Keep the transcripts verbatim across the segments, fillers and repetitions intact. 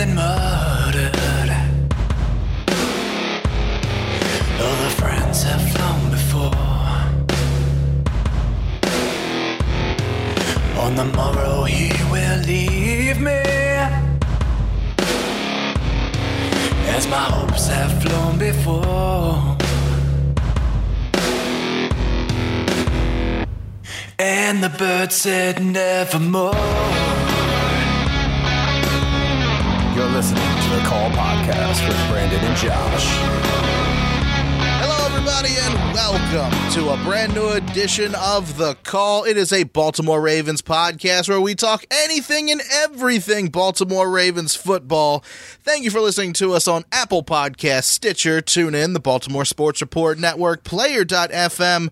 been murdered. All the friends have flown before. On the morrow he will leave me, as my hopes have flown before. And the bird said nevermore. You're listening to the Call Podcast with Brandon and Josh. Hello, everybody, and welcome to a brand new edition of The Call. It is a Baltimore Ravens podcast where we talk anything and everything Baltimore Ravens football. Thank you for listening to us on Apple Podcasts, Stitcher, TuneIn, the Baltimore Sports Report Network, Player dot f m,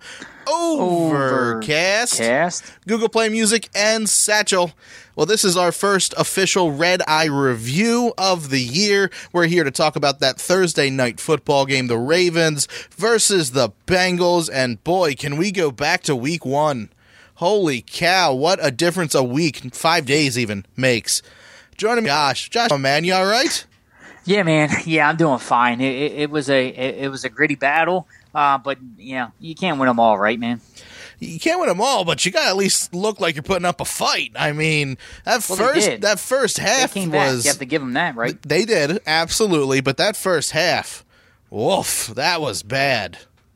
Overcast, Overcast, Google Play Music, and Satchel. Well, this is our first official Red Eye review of the year. We're here to talk about that Thursday night football game, the Ravens versus the Bengals, and boy, can we go back to week one. Holy cow, what a difference a week, five days even, makes. Joining me, Josh. Josh, oh man, you all right? Yeah, man. Yeah, I'm doing fine. It, it, it was a it, it was a gritty battle, uh, but you know you can't win them all, right, man? You can't win them all, but you got to at least look like you're putting up a fight. I mean, that well, first that first half they came was back. You have to give them that, right? They did, absolutely, but that first half, woof, that was bad.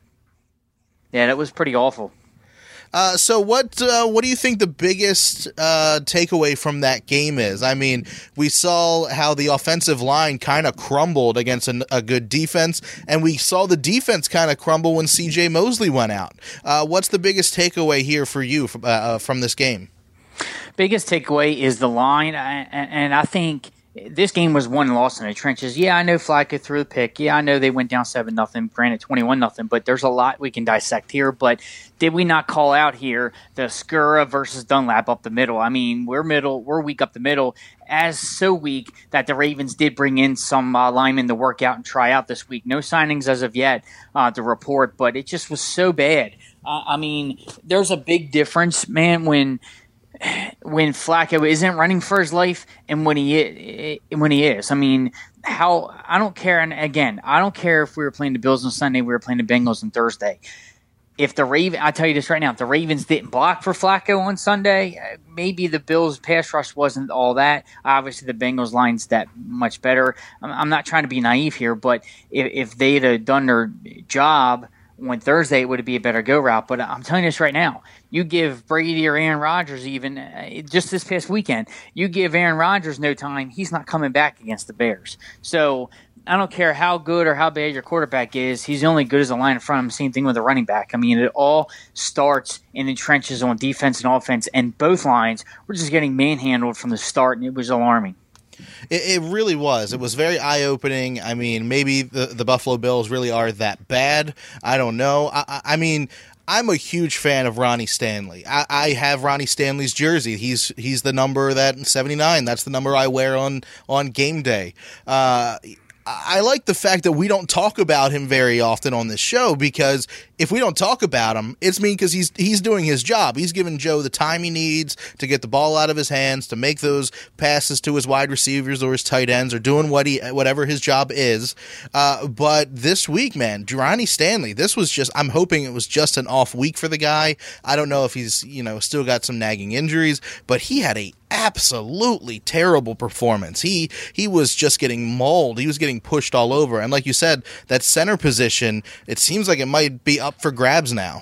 Yeah, that was pretty awful. Uh, so what uh, what do you think the biggest uh, takeaway from that game is? I mean, we saw how the offensive line kind of crumbled against a, a good defense, and we saw the defense kind of crumble when C J Mosley went out. Uh, what's the biggest takeaway here for you from, uh, from this game? Biggest takeaway is the line, and I think this game was won and lost in the trenches. Yeah, I know Flacco threw the pick. Yeah, I know they went down seven nothing, granted twenty-one nothing, but there's a lot we can dissect here. But did we not call out here the Skura versus Dunlap up the middle? I mean, we're middle, we're weak up the middle, as so weak that the Ravens did bring in some uh, linemen to work out and try out this week. No signings as of yet uh, to report, but it just was so bad. Uh, I mean, there's a big difference, man, when when Flacco isn't running for his life and when he is, when he is. I mean, how I don't care. And again, I don't care if we were playing the Bills on Sunday, we were playing the Bengals on Thursday. If the Raven, I tell you this right now, if the Ravens didn't block for Flacco on Sunday, maybe the Bills' pass rush wasn't all that. Obviously, the Bengals' line's that much better. I'm, I'm not trying to be naive here, but if, if they'd have done their job on Thursday, it would be a better go route. But I'm telling you this right now. You give Brady or Aaron Rodgers even, uh, just this past weekend, you give Aaron Rodgers no time, he's not coming back against the Bears. So I don't care how good or how bad your quarterback is, he's only good as a line in front of him. Same thing with the running back. I mean, it all starts in the trenches on defense and offense, and both lines were just getting manhandled from the start, and it was alarming. It, it really was. It was very eye-opening. I mean, maybe the, the Buffalo Bills really are that bad. I don't know. I, I mean, I'm a huge fan of Ronnie Stanley. I, I have Ronnie Stanley's jersey. He's he's the number that seventy-nine. That's the number I wear on on game day. Uh, I like the fact that we don't talk about him very often on this show, because if we don't talk about him, it's mean because he's he's doing his job. He's giving Joe the time he needs to get the ball out of his hands, to make those passes to his wide receivers or his tight ends, or doing what he whatever his job is. Uh, but this week, man, Ronnie Stanley, this was just, I'm hoping it was just an off week for the guy. I don't know if he's, you know, still got some nagging injuries, but he had a absolutely terrible performance. He he was just getting mauled. He was getting pushed all over. And like you said, that center position, it seems like it might be up for grabs now.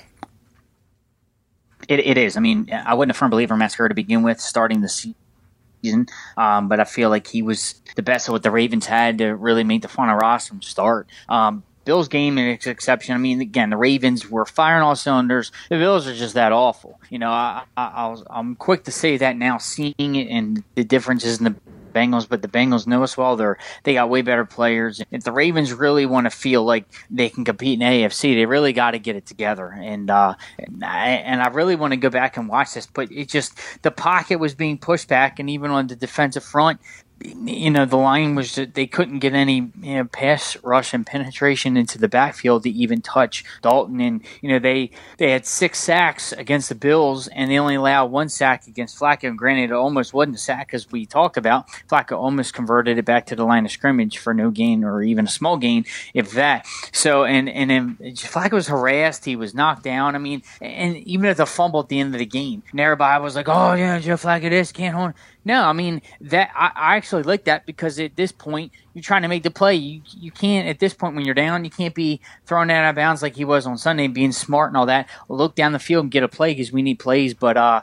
It, it is. I mean, I wasn't a firm believer in Mascara to begin with, starting the season, um, but I feel like he was the best of what the Ravens had to really make the final roster from start. Um, Bills game an exception. I mean, again, the Ravens were firing all cylinders. The Bills are just that awful. You know, I, I, I was, I'm quick to say that now, seeing it and the differences in the Bengals, but the Bengals know us well. They're they got way better players. If the Ravens really want to feel like they can compete in the A F C, they really got to get it together. And uh, and I, and I really want to go back and watch this, but it just, the pocket was being pushed back, and even on the defensive front, you know, the line was that they couldn't get any you know, pass rush and penetration into the backfield to even touch Dalton. And, you know, they, they had six sacks against the Bills, and they only allowed one sack against Flacco. And granted, it almost wasn't a sack, as we talked about. Flacco almost converted it back to the line of scrimmage for no gain or even a small gain, if that. So, and, and then Flacco was harassed. He was knocked down. I mean, and even at the fumble at the end of the game, and everybody was like, oh, yeah, Joe Flacco this, can't hold. No, I mean, that I, I actually like that because at this point, you're trying to make the play. You you can't, at this point when you're down, you can't be throwing that out of bounds like he was on Sunday and being smart and all that. Look down the field and get a play because we need plays. But, uh,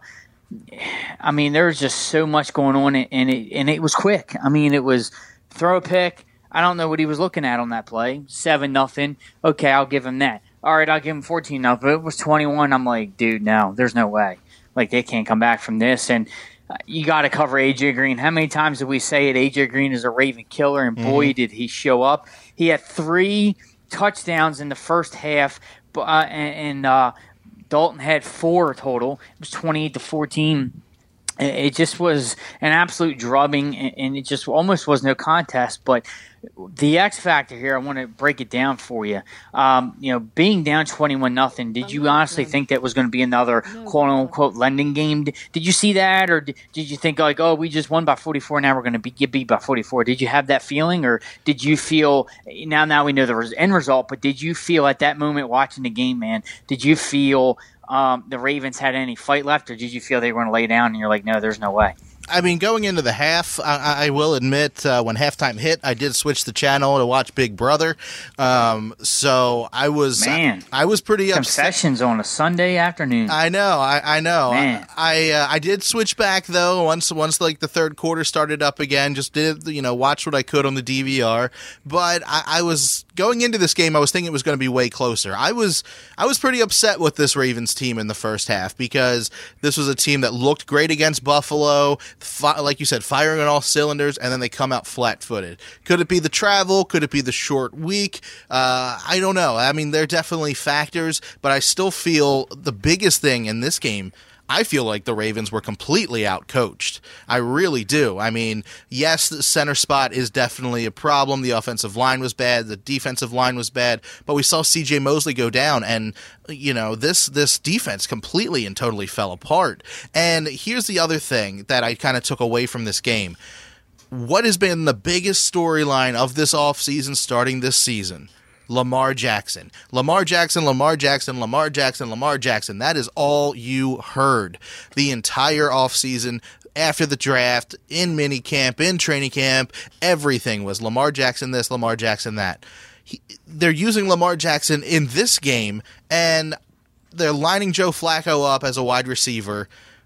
I mean, there's just so much going on, and it, and it was quick. I mean, it was throw a pick. I don't know what he was looking at on that play. seven nothing. Okay, I'll give him that. All right, I'll give him fourteen nothing. But it was twenty-one. I'm like, dude, no, there's no way. Like, they can't come back from this. And you got to cover A J Green. How many times did we say it? A J Green is a Raven killer, and boy, mm-hmm. did he show up. He had three touchdowns in the first half, uh, and, and uh, Dalton had four total. It was twenty-eight to fourteen. It just was an absolute drubbing, and it just almost was no contest. But the X factor here, I want to break it down for you. Um, you know, being down twenty-one nothing, did you honestly think that was going to be another quote unquote lending game? Did you see that, or did you think like, oh, we just won by forty-four, now we're going to be get beat by forty-four? Did you have that feeling, or did you feel now? Now we know the end result, but did you feel at that moment watching the game, man? Did you feel Um, the Ravens had any fight left, or did you feel they were going to lay down and you're like, no, there's no way? I mean, going into the half, I, I will admit, uh, when halftime hit, I did switch the channel to watch Big Brother. Um, so I was, Man, I, I was pretty upset. Concessions on a Sunday afternoon. I know, I, I know. Man. I, I, uh, I did switch back though once, once like the third quarter started up again. Just did, you know, watch what I could on the D V R. But I, I was going into this game, I was thinking it was going to be way closer. I was, I was pretty upset with this Ravens team in the first half because this was a team that looked great against Buffalo. Fi- like you said, firing on all cylinders, and then they come out flat-footed. Could it be the travel? Could it be the short week? Uh, I don't know. I mean, there are definitely factors, but I still feel the biggest thing in this game, I feel like the Ravens were completely outcoached. I really do. I mean, yes, the center spot is definitely a problem. The offensive line was bad. The defensive line was bad. But we saw C J Mosley go down, and, you know, this this defense completely and totally fell apart. And here's the other thing that I kind of took away from this game. What has been the biggest storyline of this offseason starting this season? Lamar Jackson. Lamar Jackson, Lamar Jackson, Lamar Jackson, Lamar Jackson. That is all you heard the entire offseason, after the draft, in minicamp, in training camp. Everything was Lamar Jackson this, Lamar Jackson that. He, they're using Lamar Jackson in this game, and they're lining Joe Flacco up as a wide receiver.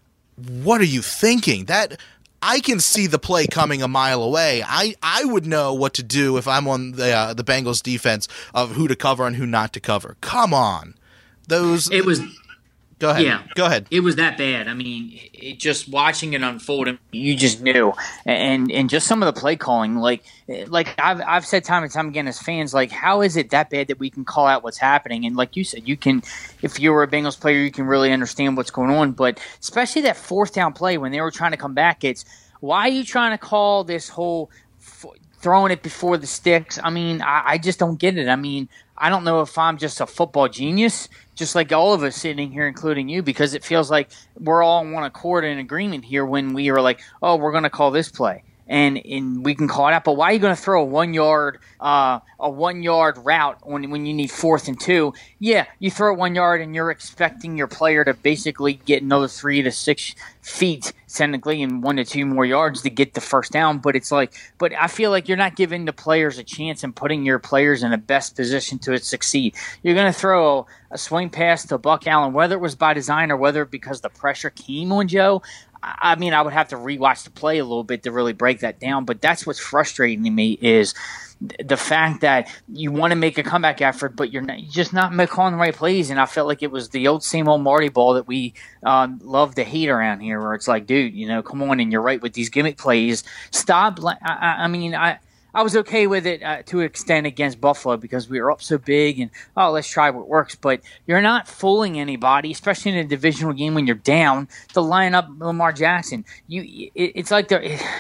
What are you thinking? That... I can see the play coming a mile away. I, I would know what to do if I'm on the uh, the Bengals defense of who to cover and who not to cover. Come on. Those It was Go ahead. Yeah. Go ahead. It was that bad. I mean, it, just watching it unfold, you just knew. And and just some of the play calling, like like I've I've said time and time again as fans, like, how is it that bad that we can call out what's happening? And like you said, you can, if you were a Bengals player, you can really understand what's going on. But especially that fourth down play when they were trying to come back, it's, why are you trying to call this whole f- throwing it before the sticks? I mean, I, I just don't get it. I mean, I don't know if I'm just a football genius, just like all of us sitting here, including you, because it feels like we're all on one accord and agreement here when we are like, oh, we're going to call this play. And and we can call it out, but why are you going to throw a one yard uh, a one yard route when when you need fourth and two? Yeah, you throw it one yard and you're expecting your player to basically get another three to six feet, technically, and one to two more yards to get the first down. But it's like, but I feel like you're not giving the players a chance and putting your players in the best position to succeed. You're going to throw a, a swing pass to Buck Allen, whether it was by design or whether because the pressure came on Joe. I mean, I would have to rewatch the play a little bit to really break that down, but that's what's frustrating to me is the fact that you want to make a comeback effort, but you're, not, you're just not calling the right plays. And I felt like it was the old same old Marty ball that we um, love to hate around here, where it's like, dude, you know, come on, and you're right with these gimmick plays. Stop. I, I mean, I. I was okay with it uh, to an extent against Buffalo because we were up so big and, oh, let's try what works. But you're not fooling anybody, especially in a divisional game when you're down, to line up Lamar Jackson. You, it, It's like they're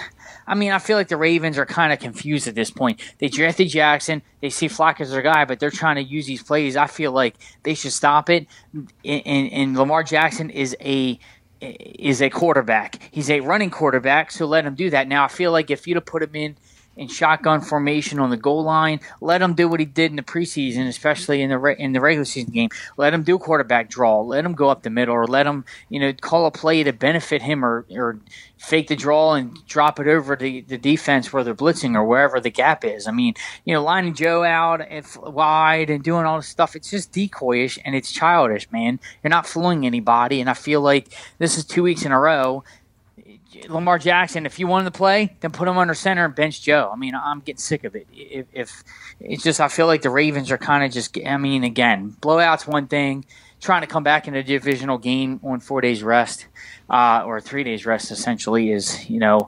I mean, I feel like the Ravens are kind of confused at this point. They drafted Jackson. They see Flock as their guy, but they're trying to use these plays. I feel like they should stop it. And, and, and Lamar Jackson is a is a quarterback. He's a running quarterback, so let him do that. Now, I feel like if you'd have put him in in shotgun formation on the goal line, let him do what he did in the preseason, especially in the re- in the regular season game. Let him do quarterback draw. Let him go up the middle, or let him, you know, call a play to benefit him, or or fake the draw and drop it over to the defense where they're blitzing or wherever the gap is. I mean, you know, lining Joe out if wide and doing all this stuff, it's just decoyish and it's childish, man. You're not fooling anybody, and I feel like this is two weeks in a row. Lamar Jackson, if you wanted to play, then put him under center and bench Joe. I mean, I'm getting sick of it. If, if it's just, I feel like the Ravens are kind of just, I mean, again, blowout's one thing. Trying to come back in a divisional game on four days rest, uh, or three days rest, essentially, is, you know,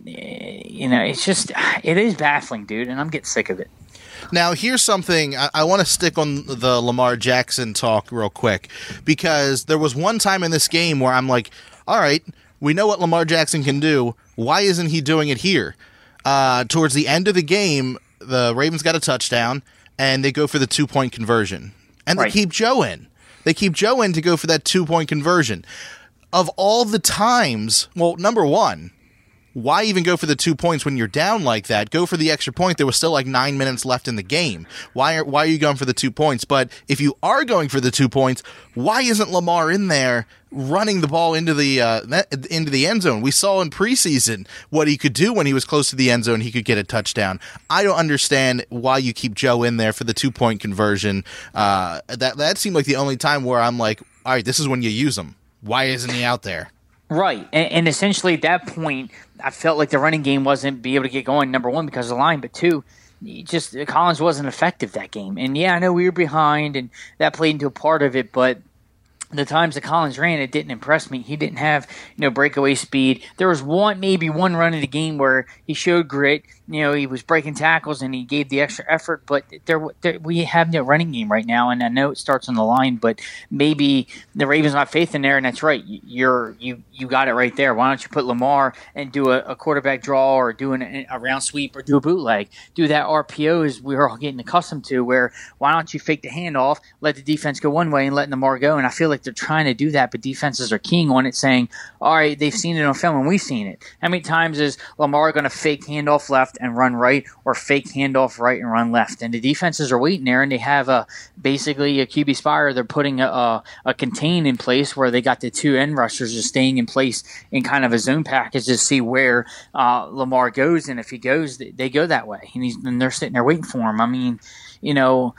you know, it's just, it is baffling, dude, and I'm getting sick of it. Now, here's something I, I want to stick on the Lamar Jackson talk real quick, because there was one time in this game where I'm like, all right, we know what Lamar Jackson can do. Why isn't he doing it here? Uh, towards the end of the game, the Ravens got a touchdown, and they go for the two-point conversion. And they right. keep Joe in. They keep Joe in to go for that two-point conversion. Of all the times, well, number one, why even go for the two points when you're down like that? Go for the extra point. There was still like nine minutes left in the game. Why are, why are you going for the two points? But if you are going for the two points, why isn't Lamar in there running the ball into the uh, into the end zone? We saw in preseason what he could do when he was close to the end zone. He could get a touchdown. I don't understand why you keep Joe in there for the two-point conversion. Uh, that, that seemed like the only time where I'm like, all right, this is when you use him. Why isn't he out there? Right, and, and essentially at that point, I felt like the running game wasn't be able to get going, number one, because of the line, but two, just Collins wasn't effective that game. And yeah, I know we were behind, and that played into a part of it, but the times that Collins ran, it didn't impress me. He didn't have, you know, breakaway speed. There was one, maybe one run in the game where he showed grit. You know, he was breaking tackles and he gave the extra effort. But there, there we have no running game right now, and I know it starts on the line. But maybe the Ravens have faith in there, and that's right. You're you you got it right there. Why don't you put Lamar and do a, a quarterback draw, or do an, a round sweep, or do a bootleg? Do that R P O as we're all getting accustomed to. Where why don't you fake the handoff, let the defense go one way, and let Lamar go? And I feel like they're trying to do that, but defenses are keying on it, saying, all right, they've seen it on film and we've seen it. How many times is Lamar going to fake handoff left and run right, or fake handoff right and run left? And the defenses are waiting there, and they have a basically a Q B spire. They're putting a, a, a contain in place where they got the two end rushers just staying in place in kind of a zone package to see where uh, Lamar goes, and if he goes, they go that way, and, he's, and they're sitting there waiting for him. I mean, you know,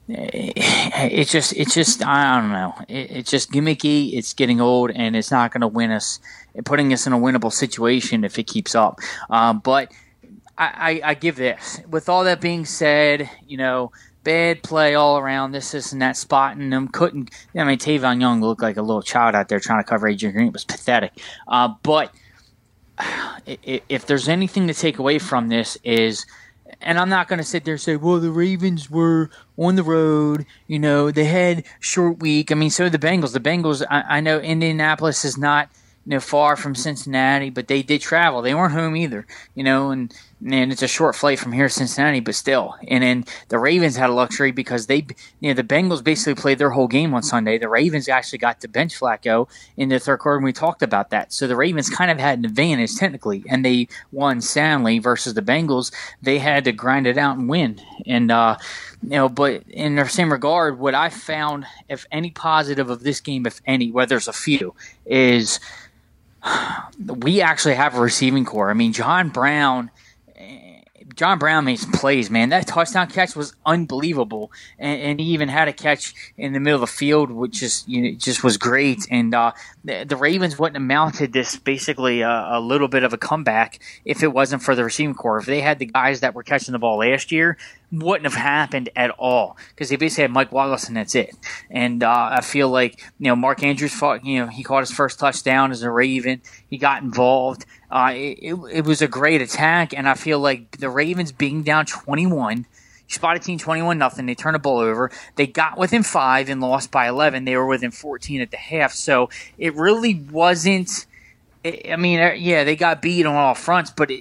It's just, it's just, I don't know. It's just gimmicky. It's getting old, and it's not going to win us, putting us in a winnable situation if it keeps up. Um, but I, I, I give this. With all that being said, you know, bad play all around, this, this, and that, spotting them. Couldn't, I mean, Tavon Young looked like a little child out there trying to cover Adrian Green. It was pathetic. Uh, but if there's anything to take away from this is, and I'm not going to sit there and say, well, the Ravens were on the road. You know, they had short week. I mean, so the Bengals. The Bengals, I, I know Indianapolis is not, you know, far from Cincinnati, but they did travel. They weren't home either, you know, and, and it's a short flight from here to Cincinnati, but still. And then the Ravens had a luxury because they, you know, the Bengals basically played their whole game on Sunday. The Ravens actually got to bench Flacco in the third quarter, and we talked about that. So the Ravens kind of had an advantage technically, and they won soundly versus the Bengals. They had to grind it out and win. And, uh, you know, but in the same regard, what I found, if any positive of this game, if any, where there's a few, is we actually have a receiving core. I mean, John Brown, John Brown made some plays, man. That touchdown catch was unbelievable, and, and he even had a catch in the middle of the field, which just, you know, just was great. And uh, the, the Ravens wouldn't have mounted this basically a, a little bit of a comeback if it wasn't for the receiving core. If they had the guys that were catching the ball last year, wouldn't have happened at all, because they basically had Mike Wallace and that's it. And uh, I feel like, you know, Mark Andrews fought, you know, he caught his first touchdown as a Raven. He got involved. Uh, it, it, it was a great attack, and I feel like the Ravens being down twenty-one, spotted team twenty-one nothing. They turned the ball over. They got within five and lost by eleven. They were within fourteen at the half. So it really wasn't. I mean, yeah, they got beat on all fronts, but it,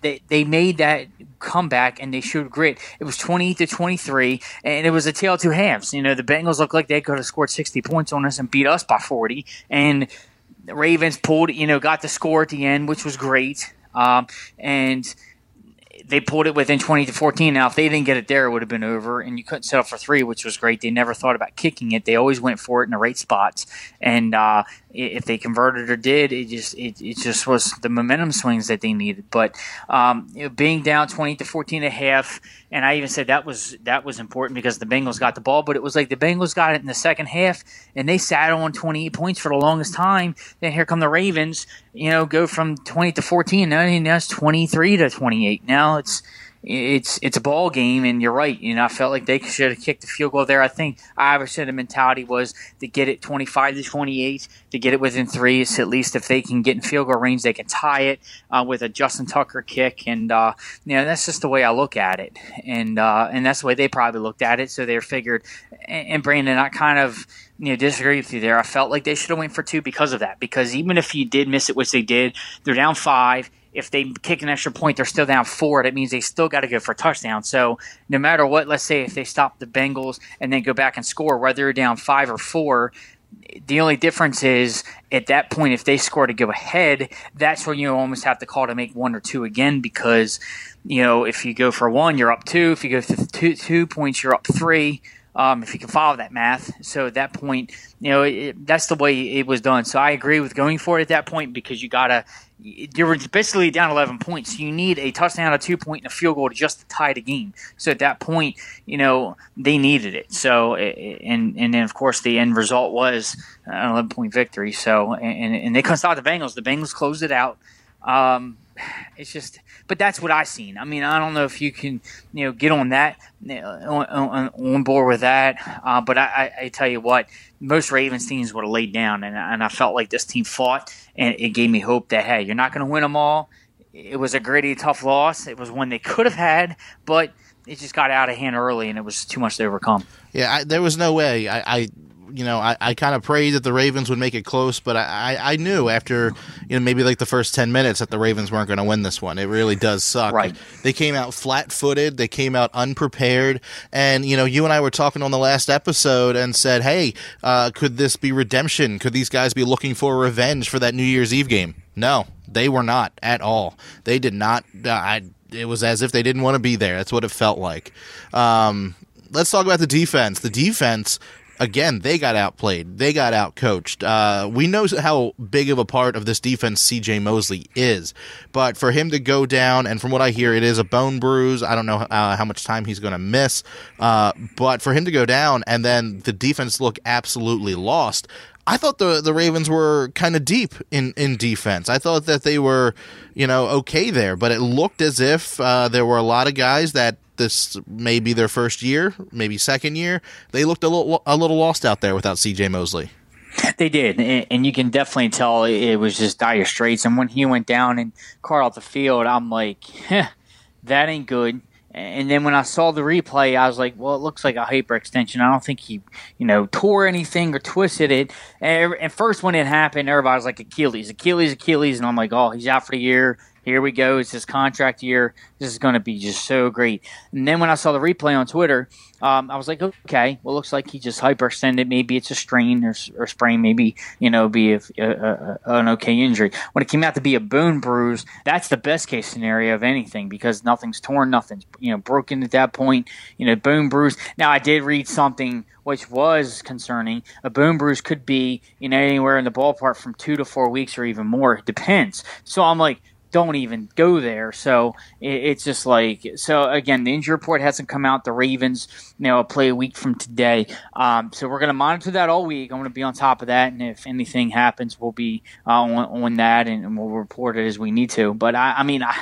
they, they made that comeback and they showed grit. It was twenty-eight to twenty-three, and it was a tale of two halves. You know, the Bengals looked like they could have scored sixty points on us and beat us by forty, and the Ravens pulled, you know, got the score at the end, which was great. Um, and they pulled it within twenty to fourteen. Now, if they didn't get it there, it would have been over, and you couldn't settle for three, which was great. They never thought about kicking it. They always went for it in the right spots. And uh, if they converted or did, it just it, it just was the momentum swings that they needed. But um, you know, being down twenty to fourteen and a half, and I even said that was that was important because the Bengals got the ball, but it was like the Bengals got it in the second half, and they sat on twenty-eight points for the longest time. Then here come the Ravens, you know, go from twenty to fourteen. Now, now it's twenty-three to twenty-eight. Now it's it's it's a ball game, and you're right. You know, I felt like they should have kicked the field goal there. I think I always said the mentality was to get it twenty-five to twenty-eight, to get it within three. So at least if they can get in field goal range, they can tie it uh, with a Justin Tucker kick. And uh, you know, that's just the way I look at it, and uh, and that's the way they probably looked at it. So they figured. And, and Brandon, I kind of you know disagree with you there. I felt like they should have went for two because of that. Because even if you did miss it, which they did, they're down five. If they kick an extra point, they're still down four. That means they still got to go for a touchdown. So no matter what, let's say if they stop the Bengals and then go back and score, whether they're down five or four, the only difference is at that point, if they score to go ahead, that's where you almost have to call to make one or two again because, you know, if you go for one, you're up two. If you go for two, two points, you're up three. Um, if you can follow that math. So at that point, you know, it, that's the way it was done. So I agree with going for it at that point because you got to – you're basically down eleven points. You need a touchdown, a two-point, and a field goal to just tie the game. So at that point, you know, they needed it. So and and then, of course, the end result was an eleven-point victory. So and, and they couldn't stop the Bengals. The Bengals closed it out. Um, it's just – but that's what I seen. I mean, I don't know if you can, you know, get on that, on, on, on board with that. Uh, but I, I, I tell you what, most Ravens teams would have laid down, and, and I felt like this team fought, and it gave me hope that, hey, you're not going to win them all. It was a gritty, tough loss. It was one they could have had, but it just got out of hand early, and it was too much to overcome. Yeah, I, there was no way. I, I you know, I, I kind of prayed that the Ravens would make it close, but I, I, I knew after, you know, maybe like the first ten minutes that the Ravens weren't going to win this one. It really does suck. Right. They came out flat-footed. They came out unprepared. And, you know, you and I were talking on the last episode and said, hey, uh, could this be redemption? Could these guys be looking for revenge for that New Year's Eve game? No, they were not at all. They did not. Uh, I, it was as if they didn't want to be there. That's what it felt like. Um, let's talk about the defense. The defense... Again, they got outplayed. They got outcoached. Uh, we know how big of a part of this defense C J Mosley is. But for him to go down, and from what I hear, it is a bone bruise. I don't know uh, how much time he's going to miss. Uh, but for him to go down and then the defense look absolutely lost, I thought the the Ravens were kind of deep in, in defense. I thought that they were, you know, okay there. But it looked as if uh, there were a lot of guys that this may be their first year, maybe second year. They looked a little a little lost out there without C J Mosley. They did, and you can definitely tell it was just dire straits. And when he went down and caught off the field, I'm like, eh, that ain't good. And then when I saw the replay, I was like, well, it looks like a hyperextension. I don't think he, you know, tore anything or twisted it. And at first when it happened, everybody was like, Achilles, Achilles, Achilles. And I'm like, oh, he's out for the year. Here we go. It's his contract year. This is going to be just so great. And then when I saw the replay on Twitter, um, I was like, okay, well, it looks like he just hyperextended. Maybe it's a strain or, or sprain. Maybe, you know, be a, a, a, an okay injury. When it came out to be a bone bruise, that's the best case scenario of anything because nothing's torn, nothing's, you know, broken at that point. You know, bone bruise. Now, I did read something which was concerning. A bone bruise could be, you know, anywhere in the ballpark from two to four weeks or even more. It depends. So I'm like, don't even go there. So it, it's just like, so again, the injury report hasn't come out. The Ravens, you know, play a week from today. Um, so we're going to monitor that all week. I'm going to be on top of that. And if anything happens, we'll be uh, on, on that and, and we'll report it as we need to. But I, I mean, I,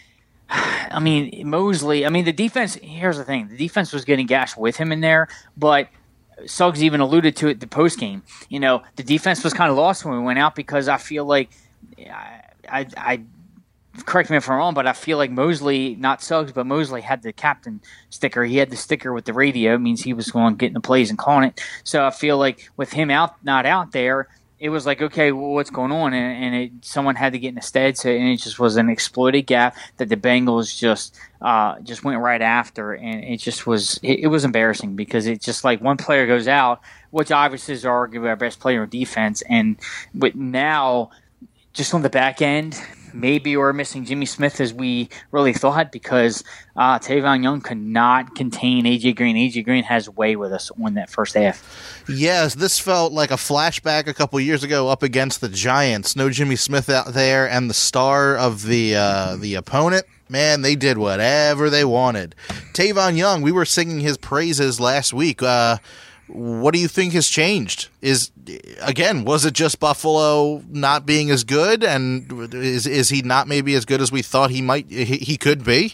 I mean, Mosley, I mean, the defense, here's the thing. The defense was getting gashed with him in there, but Suggs even alluded to it the post game. You know, the defense was kind of lost when we went out because I feel like I, I, I correct me if I'm wrong, but I feel like Mosley, not Suggs, but Mosley had the captain sticker. He had the sticker with the radio. It means he was going getting the plays and calling it. So I feel like with him out, not out there, it was like, okay, well, what's going on? And, and it, someone had to get in the stead, so, and it just was an exploited gap that the Bengals just uh, just went right after, and it just was it, it was embarrassing because it just like one player goes out, which obviously is arguably our best player on defense, and but now just on the back end, maybe we're missing Jimmy Smith as we really thought because uh, Tavon Young could not contain A J Green. A J Green has way with us on that first half. Yes, this felt like a flashback a couple years ago up against the Giants. No Jimmy Smith out there, and the star of the uh, the opponent. Man, they did whatever they wanted. Tavon Young, we were singing his praises last week. Uh, What do you think has changed? Is again, was it just Buffalo not being as good, and is is he not maybe as good as we thought he might he, he could be?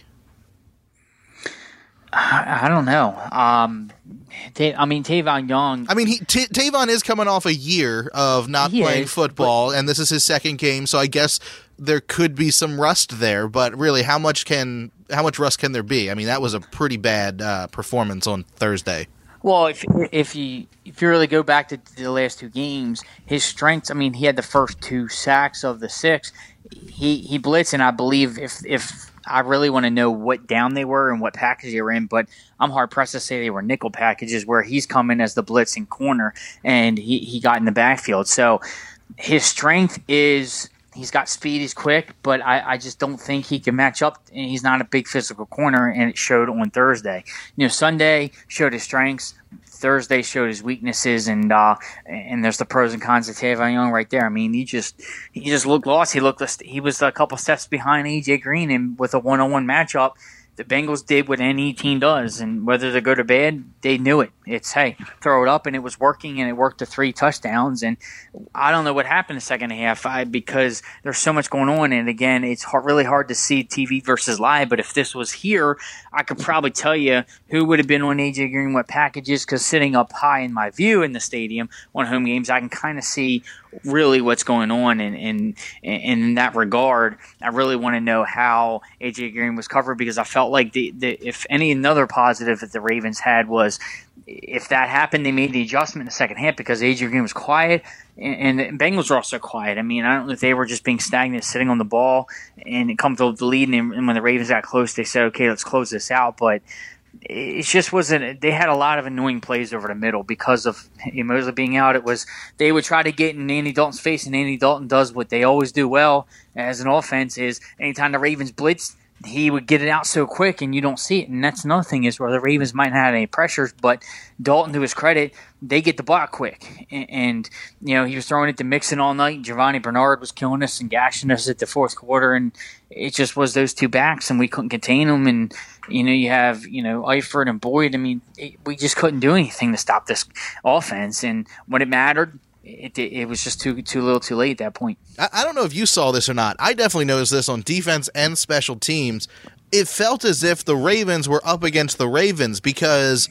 I, I don't know. Um, I mean, Tavon Young. I mean, he, T- Tavon is coming off a year of not He playing is, football, and this is his second game, so I guess there could be some rust there. But really, how much can how much rust can there be? I mean, that was a pretty bad uh, performance on Thursday. Well, if if you if you really go back to the last two games, his strengths. I mean, he had the first two sacks of the six. He he blitzed, and I believe if if I really want to know what down they were and what package they were in, but I'm hard pressed to say they were nickel packages where he's coming as the blitzing corner, and he he got in the backfield. So his strength is. He's got speed, he's quick, but I, I just don't think he can match up. He's not a big physical corner, and it showed on Thursday. You know, Sunday showed his strengths. Thursday showed his weaknesses, and uh, and there's the pros and cons of Tavon Young right there. I mean, he just he just looked lost. He looked he was a couple steps behind A J Green, and with a one-on-one matchup, the Bengals did what any team does, and whether they're good or bad, they knew it. It's, hey, throw it up, and it was working, and it worked to three touchdowns. And I don't know what happened in the second half I, because there's so much going on. And, again, it's hard, really hard to see T V versus live, but if this was here, I could probably tell you who would have been on A J Green, what packages, because sitting up high in my view in the stadium on home games, I can kind of see really what's going on. And in, in, in that regard, I really want to know how A J Green was covered because I felt like the, the if any another positive that the Ravens had was if that happened, they made the adjustment in the second half because A J Green was quiet and, and the Bengals were also quiet. I mean, I don't know if they were just being stagnant, sitting on the ball, and it comes to the lead, and, and when the Ravens got close, they said, okay, let's close this out. But it just wasn't – they had a lot of annoying plays over the middle because of Mosley being out. It was – they would try to get in Andy Dalton's face, and Andy Dalton does what they always do well as an offense is anytime the Ravens blitz – he would get it out so quick and you don't see it. And that's another thing is where the Ravens might not have any pressures, but Dalton, to his credit, they get the block quick. And, and you know, he was throwing it to Mixon all night. Giovanni Bernard was killing us and gashing us at the fourth quarter. And it just was those two backs and we couldn't contain them. And, you know, you have, you know, Eifert and Boyd. I mean, it, we just couldn't do anything to stop this offense. And when it mattered, It, it was just too too little too late at that point. I, I don't know if you saw this or not. I definitely noticed this on defense and special teams. It felt as if the Ravens were up against the Ravens because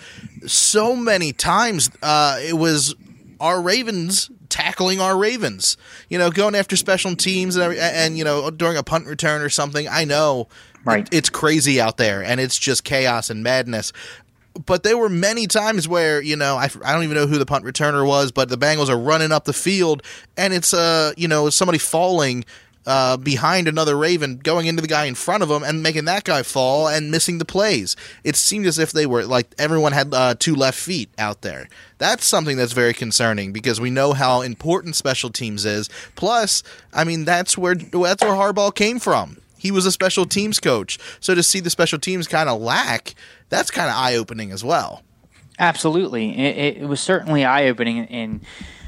so many times uh, it was our Ravens tackling our Ravens. You know, going after special teams and, every, and you know, during a punt return or something. I know right. it, it's crazy out there and it's just chaos and madness. But there were many times where, you know, I, I don't even know who the punt returner was, but the Bengals are running up the field, and it's, uh, you know, somebody falling uh, behind another Raven, going into the guy in front of him and making that guy fall and missing the plays. It seemed as if they were, like, everyone had uh, two left feet out there. That's something that's very concerning because we know how important special teams is. Plus, I mean, that's where that's where Harbaugh came from. He was a special teams coach. So to see the special teams kind of lack, that's kind of eye-opening as well. Absolutely. It, it was certainly eye-opening. And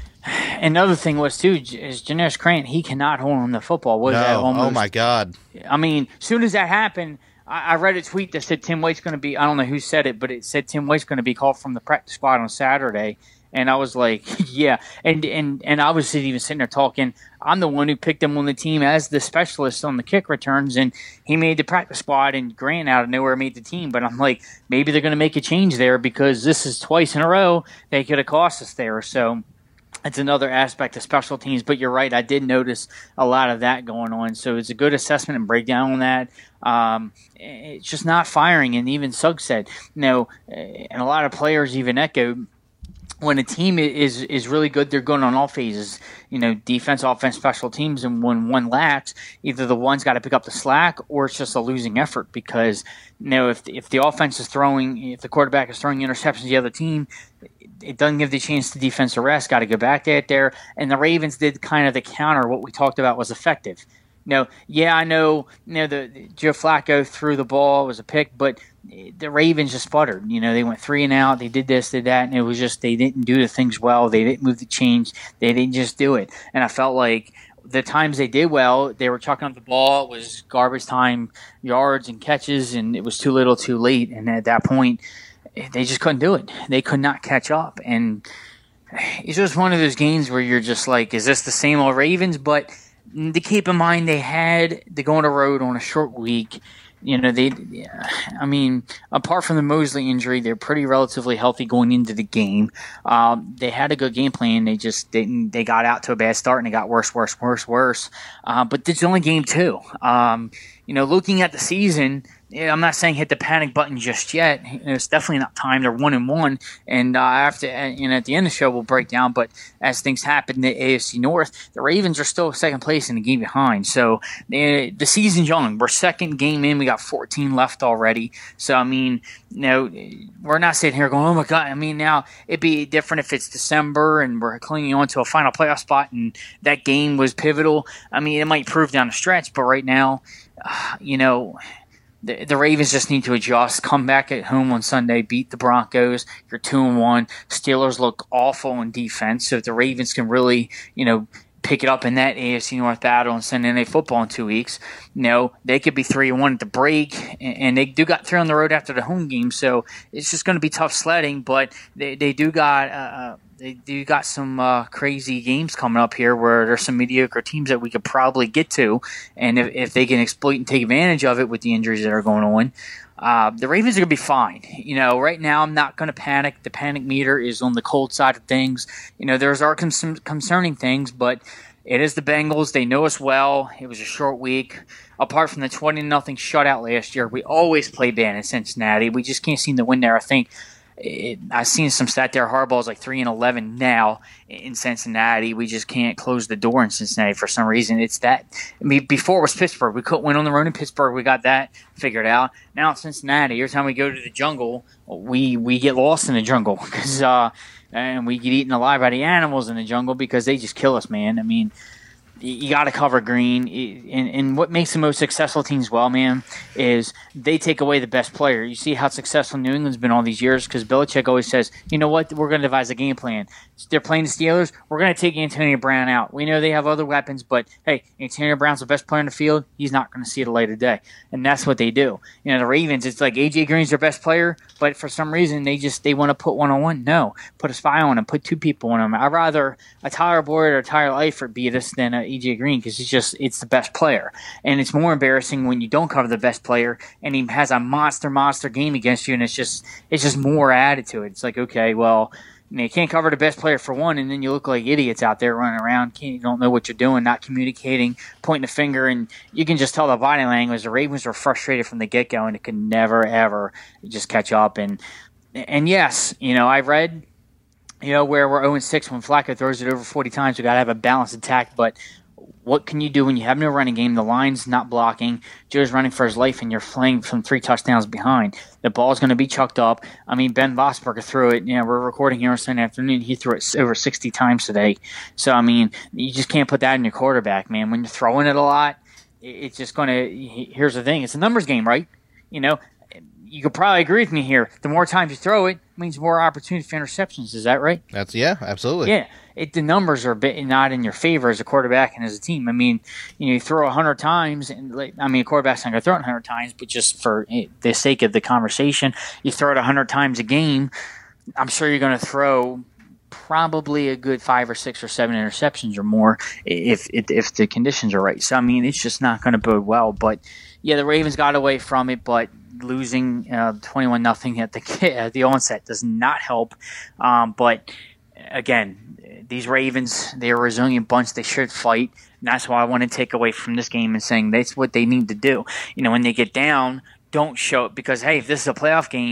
another thing was, too, is Janoris Grant, he cannot hold on the football. Was no. that almost, oh, my God. I mean, as soon as that happened, I, I read a tweet that said Tim White's going to be – I don't know who said it, but it said Tim White's going to be called from the practice squad on Saturday. And I was like, yeah. And, and and I was even sitting there talking. I'm the one who picked him on the team as the specialist on the kick returns, and he made the practice squad, and Grant out of nowhere made the team. But I'm like, maybe they're going to make a change there because this is twice in a row they could have cost us there. So it's another aspect of special teams. But you're right, I did notice a lot of that going on. So it's a good assessment and breakdown on that. Um, it's just not firing. And even Suggs said, you know, and a lot of players even echoed, when a team is is really good, they're good on all phases. You know, defense, offense, special teams, and when one lacks, either the one's got to pick up the slack or it's just a losing effort because, you know, if if the offense is throwing, if the quarterback is throwing interceptions to the other team, it doesn't give the chance to defense to rest. Got to go back at there. And the Ravens did kind of the counter. What we talked about was effective. No, yeah, I know. You know, the, the Joe Flacco threw the ball, it was a pick, but the Ravens just sputtered. You know, they went three and out. They did this, did that, and it was just they didn't do the things well. They didn't move the chains. They didn't just do it. And I felt like the times they did well, they were chucking up the ball. It was garbage time yards and catches, and it was too little, too late. And at that point, they just couldn't do it. They could not catch up. And it's just one of those games where you're just like, is this the same old Ravens? But to keep in mind, they had to go on the road on a short week. You know, they, I mean, apart from the Mosley injury, they're pretty relatively healthy going into the game. Um, they had a good game plan. They just didn't, they got out to a bad start and it got worse, worse, worse, worse. Uh, but it's only game two. Um, you know, looking at the season, yeah, I'm not saying hit the panic button just yet. It's definitely not time. They're one and one, and uh, after, you know, at the end of the show we'll break down. But as things happen in the A F C North, the Ravens are still second place and a game behind. So the the season's young. We're second game in. We got fourteen left already. So I mean, you know, we're not sitting here going, oh my god. I mean, now it'd be different if it's December and we're clinging on to a final playoff spot, and that game was pivotal. I mean, it might prove down the stretch, but right now, uh, you know. The, the Ravens just need to adjust, come back at home on Sunday, beat the Broncos. You're two and one. Steelers look awful in defense. So if the Ravens can really, you know, pick it up in that A F C North battle and Sunday Night Football in two weeks, you know, they could be three and one at the break. And, and they do got three on the road after the home game. So it's just going to be tough sledding. But they, they do got uh, they do got some uh, crazy games coming up here where there's some mediocre teams that we could probably get to. And if, if they can exploit and take advantage of it with the injuries that are going on, uh, the Ravens are going to be fine. You know, right now I'm not going to panic. The panic meter is on the cold side of things. You know, there's our con- concerning things, but it is the Bengals. They know us well. It was a short week. Apart from the twenty to nothing shutout last year, we always play bad in Cincinnati. We just can't seem to win there. I think it, I've seen some stat there. Harbaugh's like three and eleven now in Cincinnati. We just can't close the door in Cincinnati for some reason. It's that. I mean, before it was Pittsburgh. We couldn't win on the road in Pittsburgh. We got that figured out. Now it's Cincinnati. Every time we go to the jungle, we we get lost in the jungle because uh, and we get eaten alive by the animals in the jungle because they just kill us, man. I mean, you got to cover green. And, and what makes the most successful teams well, man, is they take away the best player. You see how successful New England's been all these years because Belichick always says, you know what, we're going to devise a game plan. They're playing the Steelers. We're going to take Antonio Brown out. We know they have other weapons, but, hey, Antonio Brown's the best player in the field. He's not going to see the light of day. And that's what they do. You know, the Ravens, it's like A J Green's their best player, but for some reason they just they want to put one-on-one. No, put a spy on him, put two people on him. I'd rather a Tyler Boyd or a Tyler Eifert beat us than a A J Green because it's just it's the best player. And it's more embarrassing when you don't cover the best player and he has a monster, monster game against you, and it's just it's just more added to it. It's like, okay, well, you know, you can't cover the best player for one, and then you look like idiots out there running around. Can't, you don't know what you're doing, not communicating, pointing the finger, and you can just tell the body language. The Ravens were frustrated from the get-go, and it could never, ever just catch up. And and yes, you know, I read, you know, where we're oh and six when Flacco throws it over forty times. We got to have a balanced attack, but what can you do when you have no running game? The line's not blocking. Joe's running for his life, and you're playing from three touchdowns behind. The ball's going to be chucked up. I mean, Ben Roethlisberger threw it. You know, we're recording here on Sunday afternoon. He threw it over sixty times today. So, I mean, you just can't put that in your quarterback, man. When you're throwing it a lot, it's just going to – here's the thing. It's a numbers game, right? You know, you could probably agree with me here. The more times you throw it means more opportunity for interceptions. Is that right? That's yeah, absolutely. Yeah. It, the numbers are a bit not in your favor as a quarterback and as a team. I mean, you know, you throw a hundred times, and I mean, a quarterback's not going to throw it a hundred times, but just for the sake of the conversation, you throw it a hundred times a game. I'm sure you're going to throw probably a good five or six or seven interceptions or more if if, if the conditions are right. So I mean, it's just not going to bode well. But yeah, the Ravens got away from it, but losing uh, twenty-one nothing at the at the onset does not help. Um, but again, these Ravens, they're a resilient bunch. They should fight. And that's why I want to take away from this game and saying that's what they need to do. You know, when they get down, don't show it because, hey, if this is a playoff game,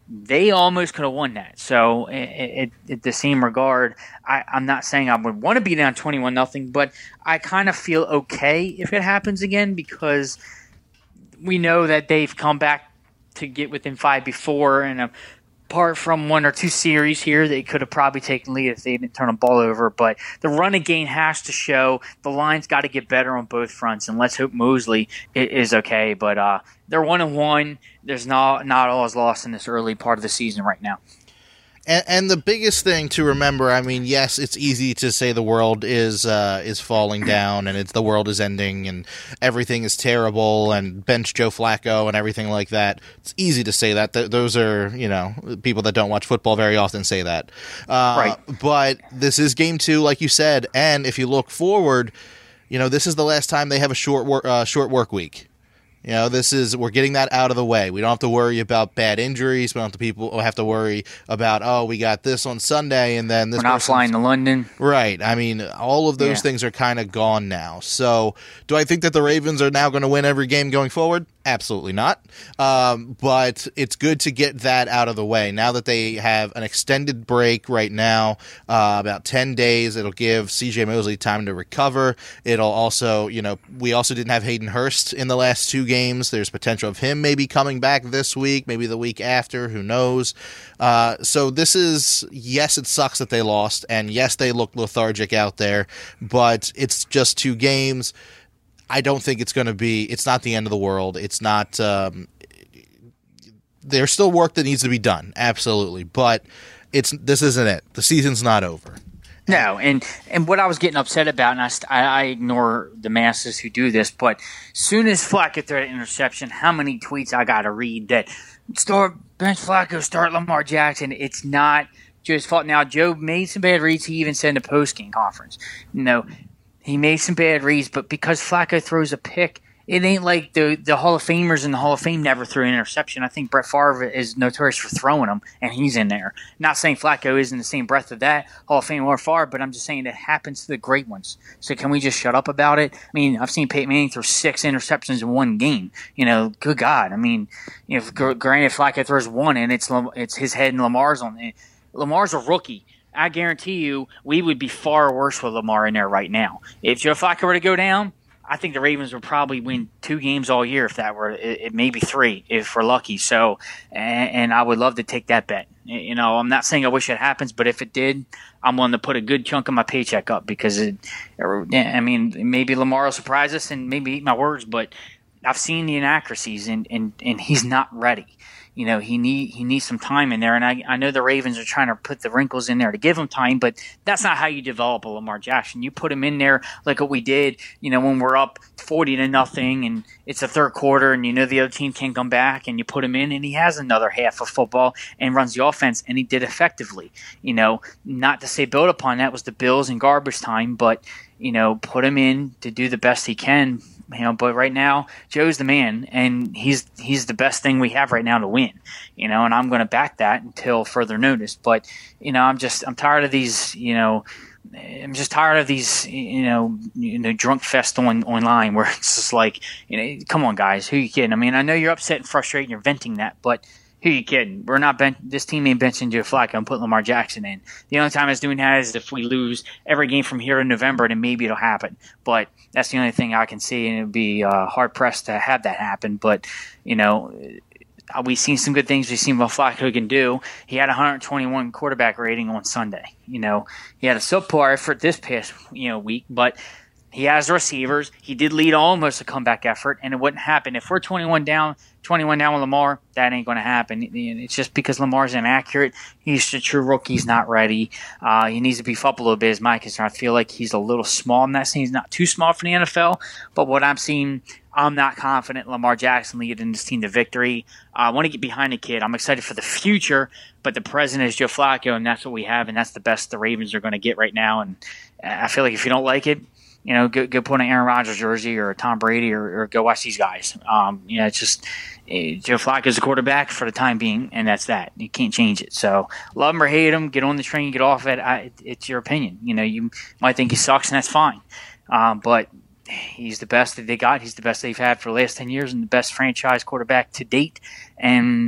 they almost could have won that. So, it, it, it, the same regard, I, I'm not saying I would want to be down twenty-one nothing, but I kind of feel okay if it happens again because we know that they've come back to get within five before, and apart from one or two series here, they could have probably taken lead if they didn't turn the ball over. But the running game has to show. The line's got to get better on both fronts, and let's hope Mosley is okay. But uh, they're one and one. There's not not all is lost in this early part of the season right now. And, and the biggest thing to remember, I mean, yes, it's easy to say the world is uh, is falling down and it's the world is ending and everything is terrible and bench Joe Flacco and everything like that. It's easy to say that. Th- those are, you know, people that don't watch football very often say that. Uh, right. But this is game two, like you said, and if you look forward, you know, this is the last time they have a short wor- uh, short work week. You know, this is we're getting that out of the way. We don't have to worry about bad injuries. We don't have to people have to worry about oh, we got this on Sunday and then this. We're not flying to London, right? I mean, all of those yeah. things are kind of gone now. So, do I think that the Ravens are now going to win every game going forward? Absolutely not. Um, but it's good to get that out of the way now that they have an extended break right now, uh, about ten days. It'll give C J Mosley time to recover. It'll also, you know, we also didn't have Hayden Hurst in the last two games. There's potential of him maybe coming back this week, maybe the week after. Who knows? Uh, so this is, yes, it sucks that they lost, and yes, they look lethargic out there, but it's just two games. I don't think it's going to be – it's not the end of the world. It's not um, – there's still work that needs to be done, absolutely. But it's this isn't it. The season's not over. No, and, and what I was getting upset about, and I, I ignore the masses who do this, but soon as Flacco threw an interception, how many tweets I got to read that start bench Flacco, start Lamar Jackson. It's not Joe's fault. Now, Joe made some bad reads. He even said in the post-game conference, you know, he made some bad reads, but because Flacco throws a pick, it ain't like the the Hall of Famers in the Hall of Fame never threw an interception. I think Brett Favre is notorious for throwing them, and he's in there. Not saying Flacco is in the same breath of that Hall of Fame or Favre, but I'm just saying it happens to the great ones. So can we just shut up about it? I mean, I've seen Peyton Manning throw six interceptions in one game. You know, good God. I mean, you know, granted Flacco throws one, and it's it's his head and Lamar's on it. Lamar's a rookie. I guarantee you we would be far worse with Lamar in there right now. If Joe Flacco were to go down, I think the Ravens would probably win two games all year if that were it, it maybe three if we're lucky. So, and, and I would love to take that bet. You know, I'm not saying I wish it happens, but if it did, I'm willing to put a good chunk of my paycheck up because it. I mean, maybe Lamar will surprise us and maybe eat my words, but I've seen the inaccuracies and and, and he's not ready. You know, he need he needs some time in there, and I, I know the Ravens are trying to put the wrinkles in there to give him time, but that's not how you develop a Lamar Jackson. You put him in there like what we did, you know, when we're up forty to nothing, and it's the third quarter, and you know the other team can't come back, and you put him in, and he has another half of football and runs the offense, and he did effectively. You know, not to say build upon that was the Bills and garbage time, but you know, put him in to do the best he can. You know, but right now Joe's the man, and he's he's the best thing we have right now to win. You know, and I'm going to back that until further notice. But you know, I'm just I'm tired of these. You know, I'm just tired of these. You know, you know, drunk fest on online where it's just like, you know, come on guys, who are you kidding? I mean, I know you're upset and frustrated, and you're venting that, but who are you kidding? We're not bench- this team ain't benching Joe Flacco and putting Lamar Jackson in. The only time it's doing that is if we lose every game from here to November, then maybe it'll happen. But that's the only thing I can see, and it would be uh, hard pressed to have that happen. But you know, we've seen some good things. We've seen what Flacco can do. He had a one hundred twenty-one quarterback rating on Sunday. You know, he had a subpar effort this past you know week, but he has the receivers. He did lead almost a comeback effort, and it wouldn't happen if we're twenty-one down. twenty-one down with Lamar, that ain't going to happen. It's just because Lamar's inaccurate. He's a true rookie. He's not ready. Uh, he needs to beef up a little bit, is my concern. I feel like he's a little small. I'm not saying he's not too small for the N F L, but what I'm seeing, I'm not confident Lamar Jackson leading this team to victory. Uh, I want to get behind the kid. I'm excited for the future, but the present is Joe Flacco, and that's what we have, and that's the best the Ravens are going to get right now. And I feel like if you don't like it, you know, go, go put an Aaron Rodgers jersey or a Tom Brady or, or go watch these guys. Um, you know, it's just eh, Joe Flacco is a quarterback for the time being, and that's that. You can't change it. So love him or hate him, get on the train, get off it. I, it's your opinion. You know, you might think he sucks, and that's fine. Um, but he's the best that they got. He's the best they've had for the last ten years and the best franchise quarterback to date. And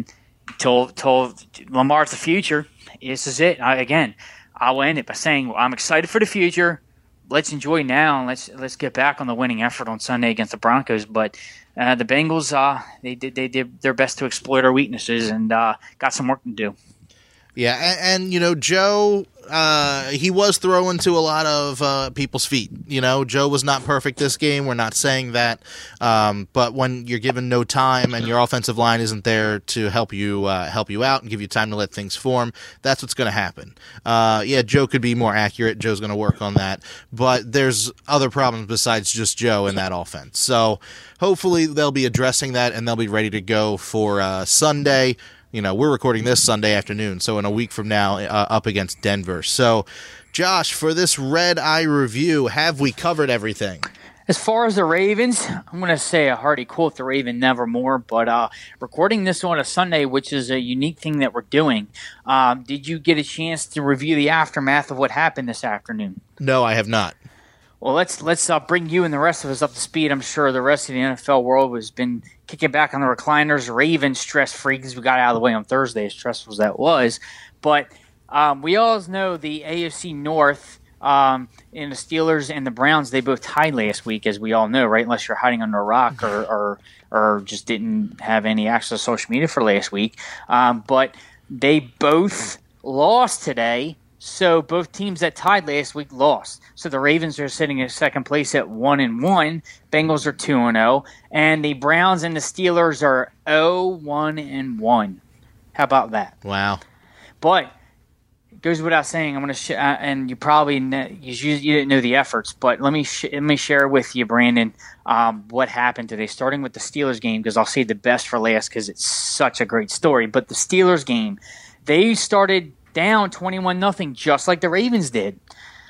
till till Lamar's the future. This is it. I, again, I'll end it by saying I'm excited for the future. Let's enjoy now and let's let's get back on the winning effort on Sunday against the Broncos. But uh, the Bengals, uh, they did they did their best to exploit our weaknesses and uh, got some work to do. Yeah, and, and you know, Joe, uh, he was throwing to a lot of uh, people's feet. You know, Joe was not perfect this game. We're not saying that. Um, but when you're given no time and your offensive line isn't there to help you uh, help you out and give you time to let things form, that's what's going to happen. Uh, yeah, Joe could be more accurate. Joe's going to work on that. But there's other problems besides just Joe in that offense. So hopefully they'll be addressing that and they'll be ready to go for uh, Sunday. You know, we're recording this Sunday afternoon, so in a week from now, uh, up against Denver. So, Josh, for this Red Eye review, have we covered everything? As far as the Ravens, I'm going to say a hearty quote, the Raven nevermore, but uh, recording this on a Sunday, which is a unique thing that we're doing, um, did you get a chance to review the aftermath of what happened this afternoon? No, I have not. Well, let's let's uh, bring you and the rest of us up to speed. I'm sure the rest of the N F L world has been kicking back on the recliners. Ravens stress-free because we got out of the way on Thursday, as stressful as that was. But um, we all know the A F C North um, and the Steelers and the Browns, they both tied last week, as we all know, right? Unless you're hiding under a rock or or, or just didn't have any access to social media for last week. Um, but they both lost today. So both teams that tied last week lost. So the Ravens are sitting in second place at one and one. Bengals are two and zero, and the Browns and the Steelers are zero one and one. How about that? Wow. But it goes without saying. I'm going to sh- uh, and you probably ne- you, you didn't know the efforts, but let me sh- let me share with you, Brandon, um, what happened today. Starting with the Steelers game, because I'll save the best for last because it's such a great story. But the Steelers game, they started down twenty-one nothing, just like the Ravens did.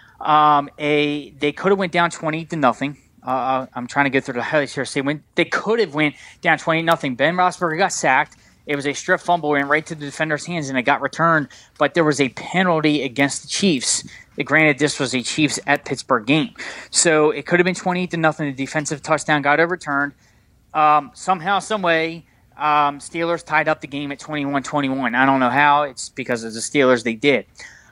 Um, a they could have went down twenty-eight to nothing. Uh, I'm trying to go through the highlights here. Say when they could have went down twenty nothing. Ben Roethlisberger got sacked. It was a strip fumble, went right to the defender's hands, and it got returned. But there was a penalty against the Chiefs. Granted, this was a Chiefs at Pittsburgh game, so it could have been twenty-eight to nothing. The defensive touchdown got overturned. Um, somehow, some way. Um, Steelers tied up the game at twenty-one twenty-one. I don't know how. It's because of the Steelers. They did.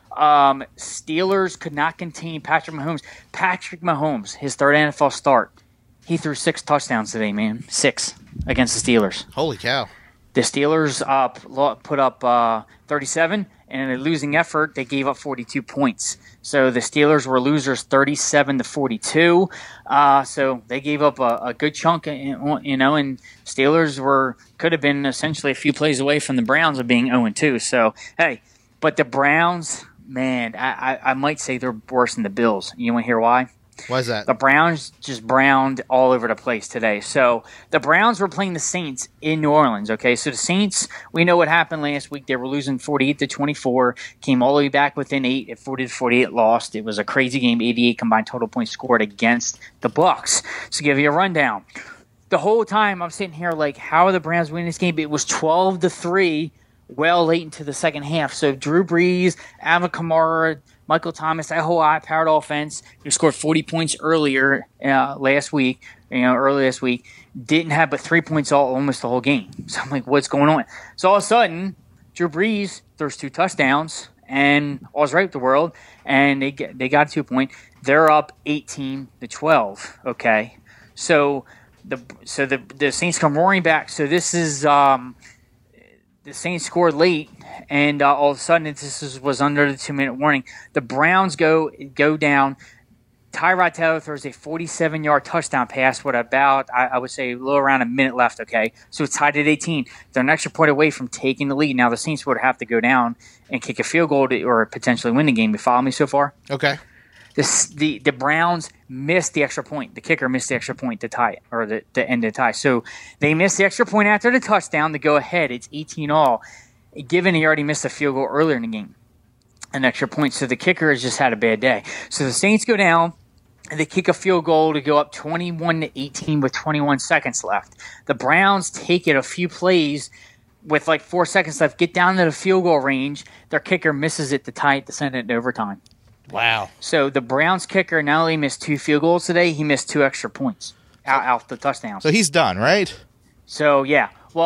Um, Steelers could not contain Patrick Mahomes. Patrick Mahomes, his third N F L start, he threw six touchdowns today, man. Six against the Steelers. Holy cow. The Steelers uh, put up uh, thirty-seven, and in a losing effort, they gave up forty-two points. So the Steelers were losers thirty-seven to forty-two. Uh, so they gave up a, a good chunk, you know, and Steelers were could have been essentially a few plays away from the Browns of being oh and two. So, hey, but the Browns, man, I, I, I might say they're worse than the Bills. You want to hear why? Why is that? The Browns just browned all over the place today. So the Browns were playing the Saints in New Orleans, okay? So the Saints, we know what happened last week. They were losing forty-eight to twenty-four, came all the way back within eight. At forty to forty-eight, lost. It was a crazy game, eighty-eight combined total points scored against the Bucs. So give you a rundown. The whole time I'm sitting here like, how are the Browns winning this game? It was twelve to three well late into the second half. So Drew Brees, Alvin Kamara, Michael Thomas, that whole high-powered offense who scored forty points earlier uh, last week, you know, early this week, didn't have but three points all almost the whole game. So I'm like, what's going on? So all of a sudden, Drew Brees throws two touchdowns, and all's right with the world, and they get, they got a two-point. They're up eighteen to twelve, okay? So the so the, the Saints come roaring back. So this is um, – the Saints scored late, and uh, all of a sudden this is, was under the two-minute warning. The Browns go go down. Tyrod Taylor throws a forty-seven-yard touchdown pass with about, I, I would say, a little around a minute left, okay? So it's tied at eighteen. They're an extra point away from taking the lead. Now the Saints would have to go down and kick a field goal to, or potentially win the game. You follow me so far? Okay. The, the the Browns missed the extra point. The kicker missed the extra point to tie it, or the, to end the tie. So they missed the extra point after the touchdown to go ahead. It's eighteen all, given he already missed a field goal earlier in the game, an extra point. So the kicker has just had a bad day. So the Saints go down, and they kick a field goal to go up twenty-one to eighteen with twenty-one seconds left. The Browns take it a few plays with like four seconds left, get down to the field goal range. Their kicker misses it to tie it to send it to overtime. Wow. So the Browns kicker not only missed two field goals today, he missed two extra points out, out the touchdowns. So he's done, right? So, yeah. Well,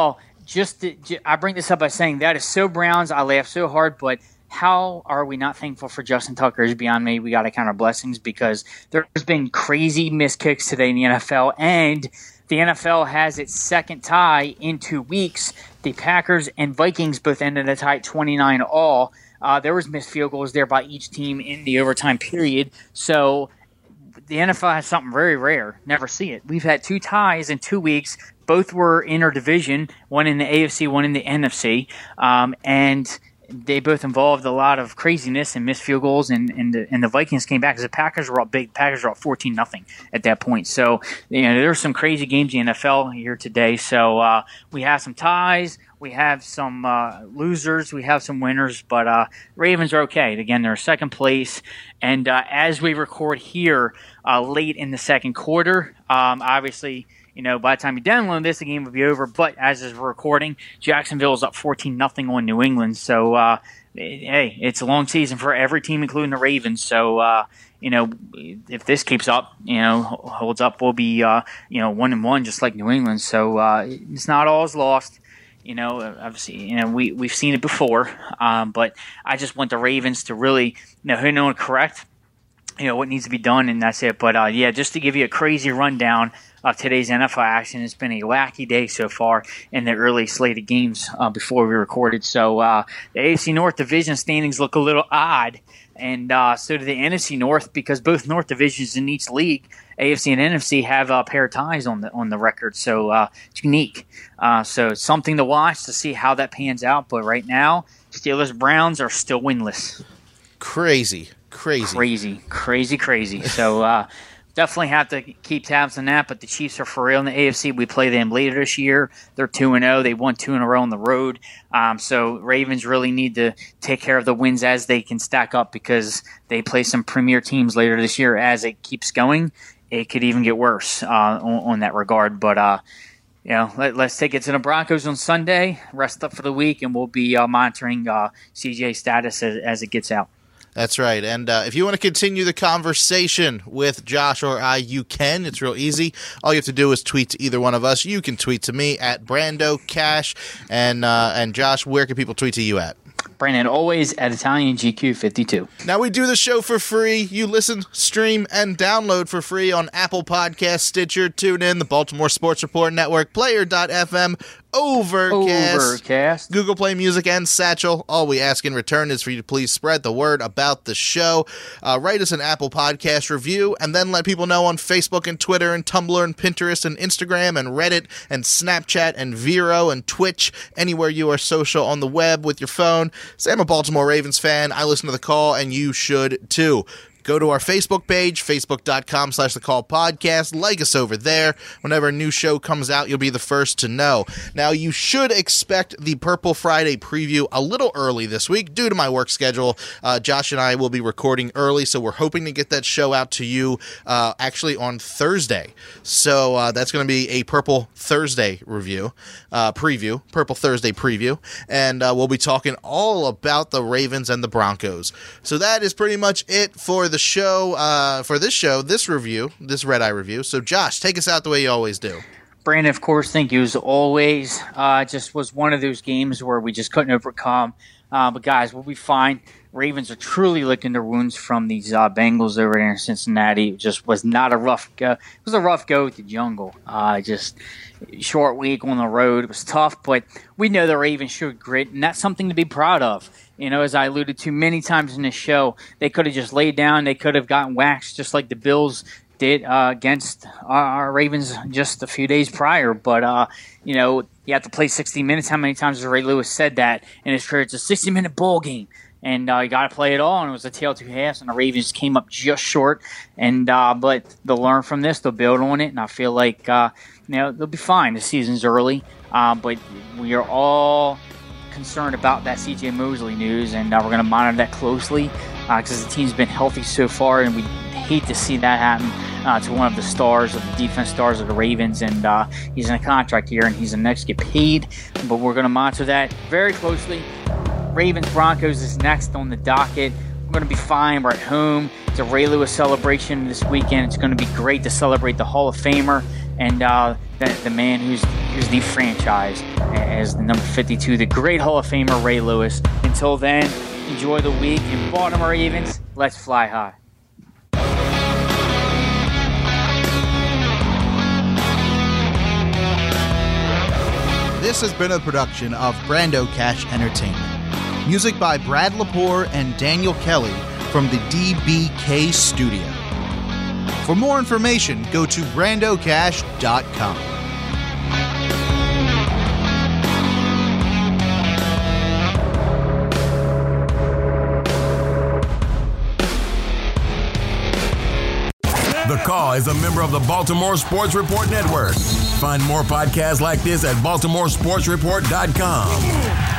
just to, I bring this up by saying that is so Browns. I laugh so hard, but how are we not thankful for Justin Tucker is beyond me. We got to count our blessings because there's been crazy missed kicks today in the N F L, and the N F L has its second tie in two weeks. The Packers and Vikings both ended a tie at twenty-nine all. Uh, there was missed field goals there by each team in the overtime period. So the N F L has something very rare. Never see it. We've had two ties in two weeks. Both were interdivision, one in the A F C, one in the N F C. Um, and they both involved a lot of craziness and missed field goals, and, and, the, and the Vikings came back because the Packers were up big. Packers were up fourteen nothing at that point. So, you know, there's some crazy games in the N F L here today. So uh, we have some ties. We have some uh, losers. We have some winners. But uh, Ravens are okay. Again, they're second place. And uh, as we record here uh, late in the second quarter, um, obviously – you know, by the time you download this, the game will be over. But as is recording, Jacksonville is up fourteen nothing on New England. So, uh, hey, it's a long season for every team, including the Ravens. So, uh, you know, if this keeps up, you know, holds up, we'll be, uh, you know, one and one, just like New England. So uh, it's not all is lost. You know, obviously, you know, we, we've seen it before. Um, but I just want the Ravens to really, you know, know and correct, you know, what needs to be done, and that's it. But, uh, yeah, just to give you a crazy rundown of today's N F L action, it's been a wacky day so far in the early slate of games uh, before we recorded. So uh, the A F C North division standings look a little odd, and uh, so do the N F C North, because both North divisions in each league, A F C and N F C, have a pair of ties on the on the record. So uh, it's unique. Uh, so it's something to watch to see how that pans out. But right now, Steelers Browns are still winless. Crazy. Crazy. Crazy, crazy, crazy. So uh, definitely have to keep tabs on that. But the Chiefs are for real in the A F C. We play them later this year. They're two and oh. They won two in a row on the road. Um, so Ravens really need to take care of the wins as they can stack up, because they play some premier teams later this year. As it keeps going, it could even get worse uh, on, on that regard. But, uh, you know, let, let's take it to the Broncos on Sunday, rest up for the week, and we'll be uh, monitoring uh, C J status as, as it gets out. That's right. And uh, if you want to continue the conversation with Josh or I, you can. It's real easy. All you have to do is tweet to either one of us. You can tweet to me at Brando Cash. And, uh, and Josh, where can people tweet to you at? Brandon, always at Italian G Q fifty-two. Now, we do the show for free. You listen, stream, and download for free on Apple Podcasts, Stitcher, TuneIn, the Baltimore Sports Report Network, Player dot f m, Overcast, Overcast, Google Play Music, and Satchel. All we ask in return is for you to please spread the word about the show. Uh, write us an Apple Podcast review, and then let people know on Facebook and Twitter and Tumblr and Pinterest and Instagram and Reddit and Snapchat and Vero and Twitch, anywhere you are social on the web with your phone. Say I'm a Baltimore Ravens fan. I listen to The Call, and you should too. Go to our Facebook page, facebook.com slash the call podcast. Like us over there. Whenever a new show comes out, you'll be the first to know. Now, you should expect the Purple Friday preview a little early this week due to my work schedule. Uh, Josh and I will be recording early, so we're hoping to get that show out to you uh, actually on Thursday. So uh, that's going to be a Purple Thursday review, uh, preview, Purple Thursday preview, and uh, we'll be talking all about the Ravens and the Broncos. So that is pretty much it for the show, uh, for this show, this review, this Red Eye review. So, Josh, take us out the way you always do. Brandon, of course, thank you as always. Uh, just was one of those games where we just couldn't overcome. Uh, but, guys, we'll be fine. Ravens are truly licking their wounds from these uh, Bengals over there in Cincinnati. It just was not a rough go. It was a rough go with the jungle. Uh, just short week on the road. It was tough, but we know the Ravens showed grit, and that's something to be proud of. You know, as I alluded to many times in this show, they could have just laid down. They could have gotten waxed just like the Bills did uh, against our, our Ravens just a few days prior. But, uh, you know, you have to play sixty minutes. How many times has Ray Lewis said that in his career? It's a sixty-minute ball game. And uh, you got to play it all, and it was a tale of two halves, and the Ravens came up just short. And uh, but they'll learn from this, they'll build on it, and I feel like uh, you know they'll be fine. The season's early, uh, but we are all concerned about that C J Mosley news, and uh, we're going to monitor that closely because uh, the team's been healthy so far, and we hate to see that happen uh, to one of the stars of the defense stars of the Ravens. And uh, he's in a contract here, and he's the next to get paid, but we're going to monitor that very closely. Ravens Broncos is next on the docket. We're going to be fine. We're at home. It's a Ray Lewis celebration this weekend. It's going to be great to celebrate the Hall of Famer and uh, the, the man who's who's the franchise as the number fifty-two, the great Hall of Famer Ray Lewis. Until then, enjoy the week. In Baltimore Ravens, let's fly high. This has been a production of Brando Cash Entertainment. Music by Brad Lepore and Daniel Kelly from the D B K Studio. For more information, go to brando cash dot com. The Call is a member of the Baltimore Sports Report Network. Find more podcasts like this at baltimore sports report dot com.